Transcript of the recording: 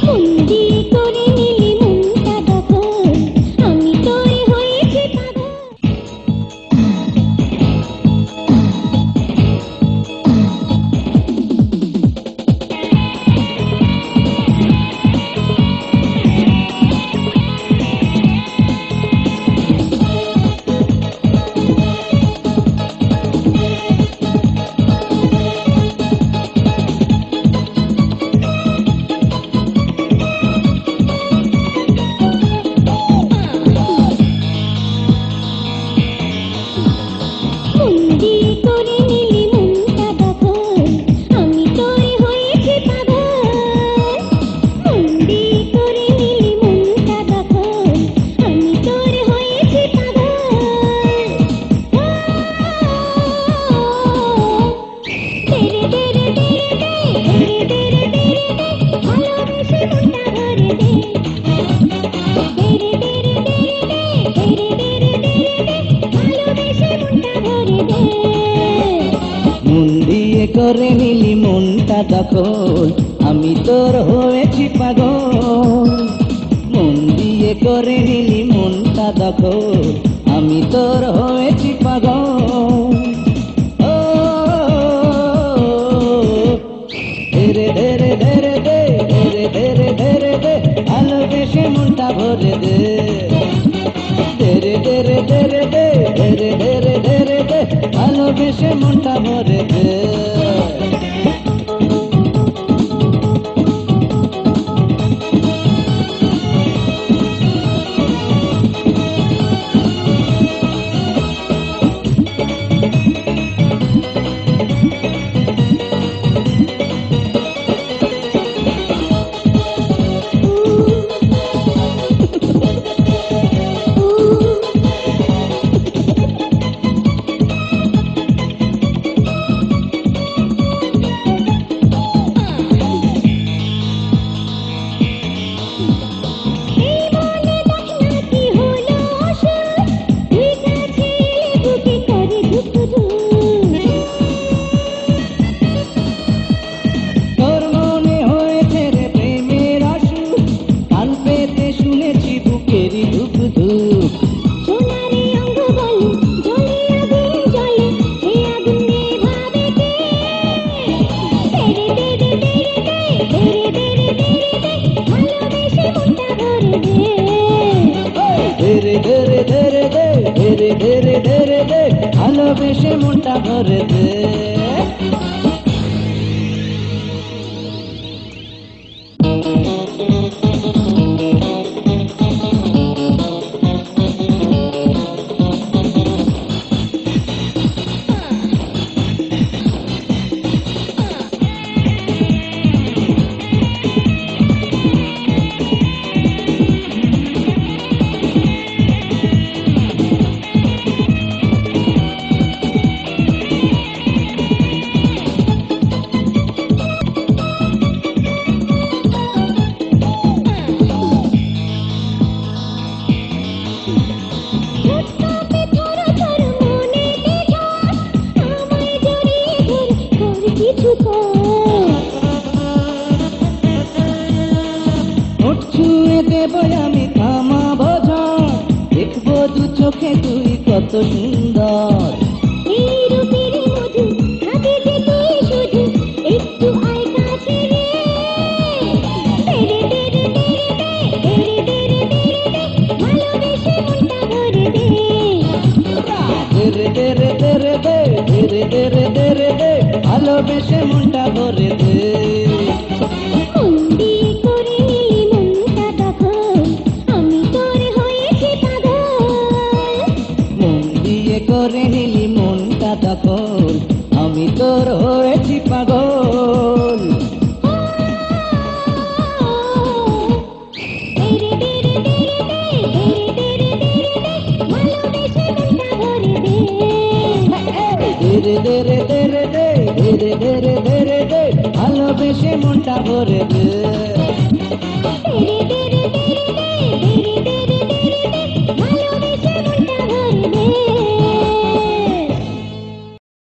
করে নিলি মনটা দখল, আমি তোর হয়েছি পাগল। মন দিয়ে করে নিলি মনটা দখল, আমি তোর হয়েছি পাগল। ও ধীরে ধীরে ধীরে দে, ধীরে ধীরে ধীরে দে, ভালোবেসে মনটা ভরে দে। ধীরে ধীরে ধীরে দে, ধীরে ধীরে ধীরে দে, ভালোবেসে মনটা ভরে দে। ধীরে ধীরে ধীরে দে, ধীরে ধীরে ধীরে দে, ভালোবেসে মনটা ভরে দে। ছুঁয়ে দেব আমি থামাবো ঝড়, দেখবো দু চোখে তুই কত সুন্দর। ধীরে ধীরে ধীরে দে, ধীরে ধীরে ধীরে দে, ভালোবেসে মনটা ভরে দে। করে নিলি মনটা দখল, আমি তোর হয়েছি পাগল। ধীরে ধীরে ধীরে দে, ধীরে ধীরে ধীরে দে, ভালোবেসে মনটা ভরে দে।